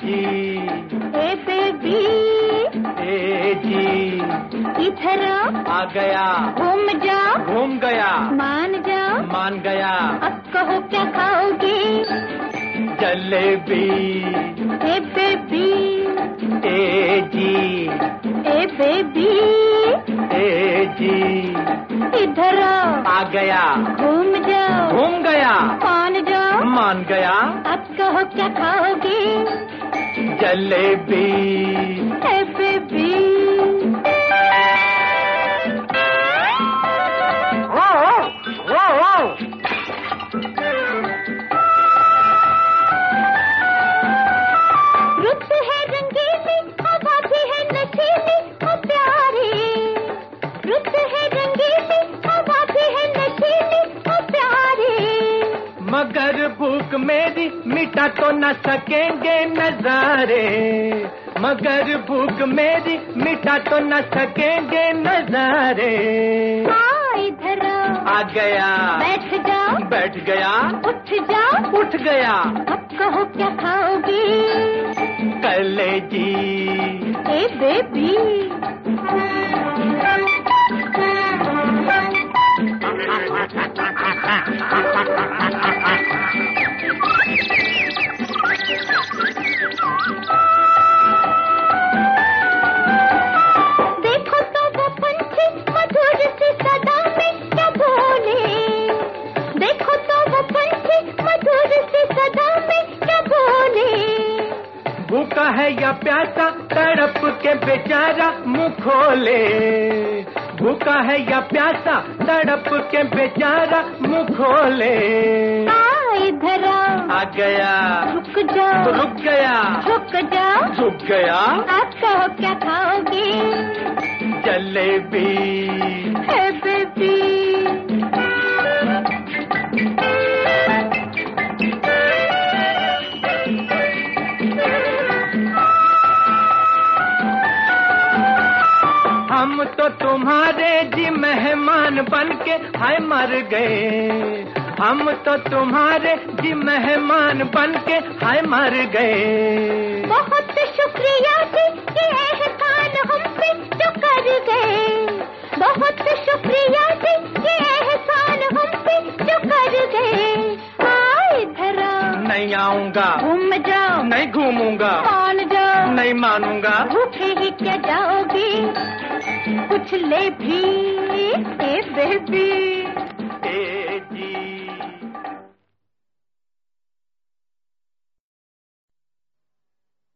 जी ए बेबी ए जी इधर आ गया, घूम जा, घूम गया, मान जा, मान गया। अब कहो क्या खाओगे? जलेबी ए बेबी ए जी ए बेबी ए जी इधर आ गया, घूम जा, घूम गया, मान जा, मान गया। अब कहो क्या खाओगे? जलेबी ए बेबी रुत है रंगीली, हवा भी है नशीली, ओ प्यारी। रुत है रंगीली, हवा भी है नशीली, ओ प्यारी। मगर भूख मेरी मिटा तो न सकेंगे नजारे, मगर भूख मेरी मिटा तो न सकेंगे नजारे। इधर आ गया, बैठ जा, बैठ गया, उठ जा, उठ गया। अब कहो क्या खाओगे? कलेजी ए बेबी देखो तो वो पंछी मधुर सी सदा में क्या बोले। देखो तो वो पंछी मधुर सी सदा में क्या बोले। भूखा है या प्यासा तड़प के बेचारा मुंह खोले, भूखा है या प्यासा तड़प के बेचारा मुंह खोले। इधर आ गया, रुक जा, रुक गया, झुक जा, झुक गया। आप कहो क्या खाओगे? जलेबी हे बेबी हम तो तुम्हारे जी मेहमान बनके हाय मर गए, हम तो तुम्हारे जी मेहमान बनके हाय मर गए। बहुत शुक्रिया जी कि एहसान हम पे जो कर गए। बहुत शुक्रिया जी कि एहसान हम पे जो कर गए। इधर नहीं आऊंगा, घूम जाओ, नहीं घूमूंगा, मान जाओ, नहीं मानूंगा। भूखे ही क्या जाओगे? कुछ ले भी ए बेबी